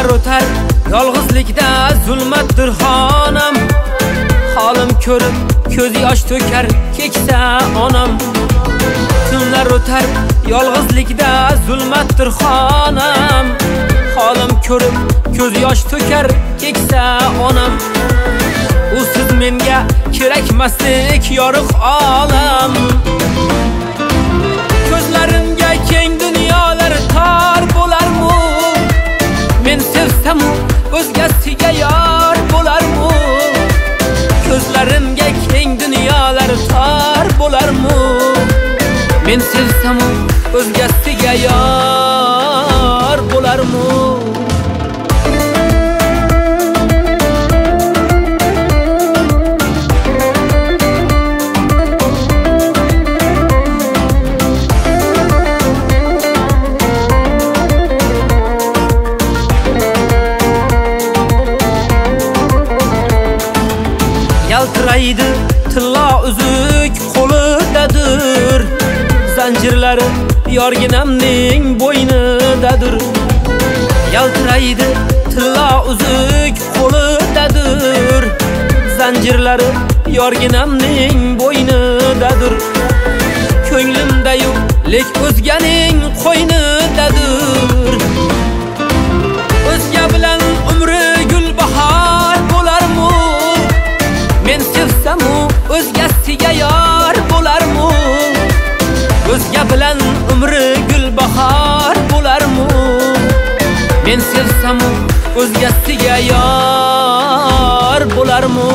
o'tar yolg'izlikda zulmatdir xonam. Holim ko'rib ko'z yosh to'kar keksa onam. Tunlar o'tar yolg'izlikda zulmatdir xonam. Holim ko'rib ko'z yosh to'kar keksa onam. Usiz menga kerakmaslik yorug' olam. Ko'zlarimga keng dunyolar tor bo'larmu? Men sevsam o'zgasiga yor bo'larmu? Ko'zlarimga keng dunyolar tor bo'larmu? Men sevsam o'zgasiga yor bo'larmu? Yaltiraydi tilla uzuk qo'lidadir. Zanjirlari yorginamning bo'ynidadir. Yaltiraydi tilla uzuk qo'lidadir. Zanjirlari yorginamning bo'ynidadir. Ko'nglimda yo'q, lek o'zganing qo'ynidadir. O'zga bilan umri gulbahor bo'larmu? Men sevsam o'zgasiga yor bo'larmu? O'zga bilan umri gulbahor bo'larmu? Men sevsam o'zgasiga yor bo'larmu?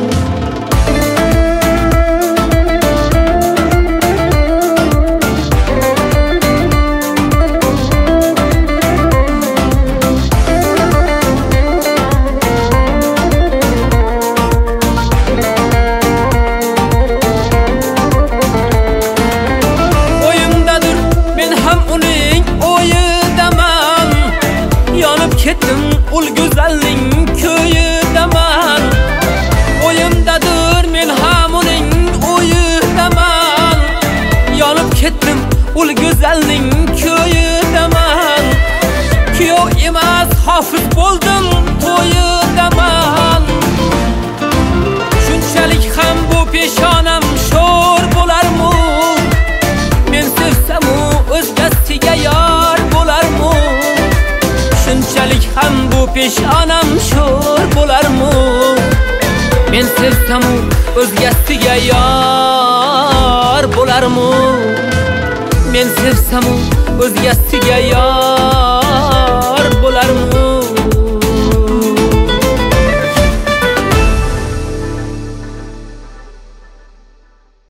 Ketdim ul go'zalning ko'yidaman. O'yimdadir men ham uning o'yidaman. Yonib ketdim ul go'zalning ko'yidaman. Kuyov emas hofiz bo'ldim to'yidaman. Shunchalik ham bu peshonam sho'r bo'larmu? Men sevsam o'zgasiga yor bo'larmu? Shunchalik ham bu peshonam sho'r bo'larmu? Men sevsam o'zgasiga yor bo'larmu? Men sevsam o'zgasiga yor